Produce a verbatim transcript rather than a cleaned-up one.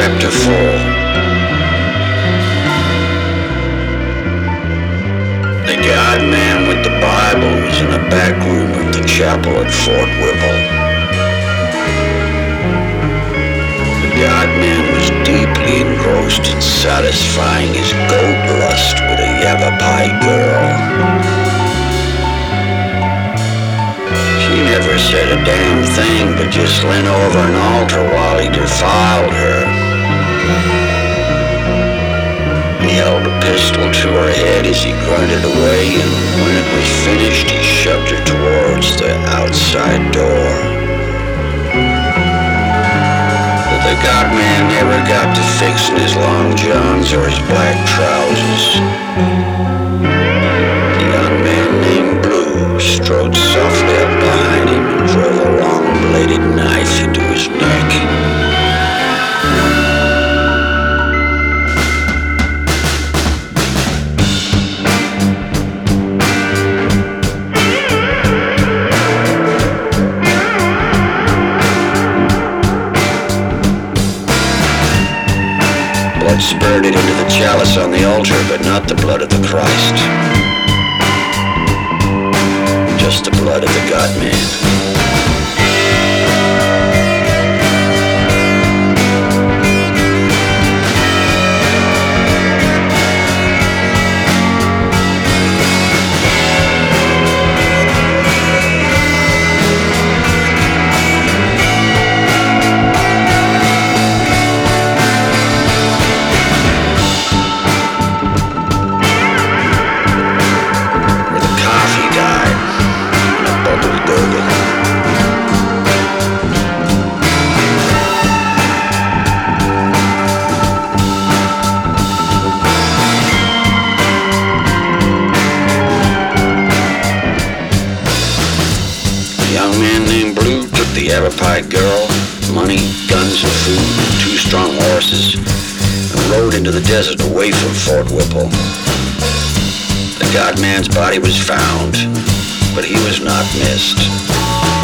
chapter four. The God-man with the Bible was in the back room of the chapel at Fort Whipple. The God-man was deeply engrossed in satisfying his goat lust with a Yavapai girl. She never said a damn thing, but just leaned over an altar while he defiled her. He held a pistol to her head as he grunted away, and when it was finished, he shoved her towards the outside door. But the God-man never got to fixing his long johns or his black trousers. A young man named Blue strode softly up behind him and drove a long-bladed knife into his neck. Blood spurted into the chalice on the altar, but not the blood of the Christ. Just the blood of the God-man. The Yavapai girl, money, guns and food, and two strong horses, and rode into the desert away from Fort Whipple. The God-man's body was found, but he was not missed.